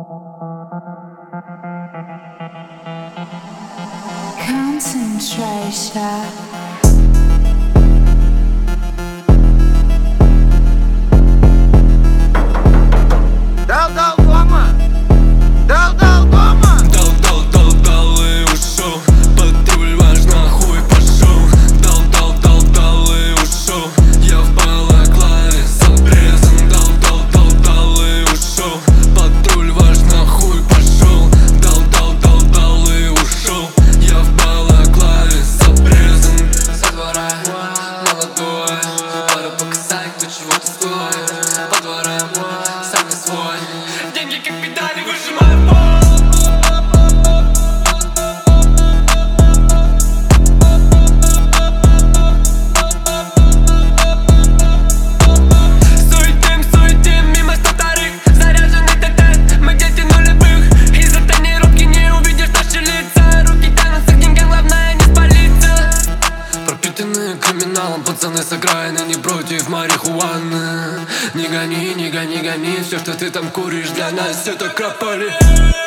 Concentration. Дал дома! Дал дома! Дал и ушел. Патруль ваш нахуй пошел. Дал и ушел. Я в балаклаве с обрезом. Дал и ушел. Патруль ваш нахуй пошел. Дал и ушел. Я в балаклаве с обрезом. Со двора молодой, пора показать, кто чего-то стоит. По дворам сам не свой. Деньги как педали, выжимаю пол. Суетим мимо статарик. Заряженный ТТ, мы дети нулевых. Из-за тренировки не увидишь наши лица. Руки тянутся к деньгам, главное не спалиться. Пропитанные криминалом пацаны с окраины, не против марихуаны. Не гони, все, что ты там куришь, для нас это кропали.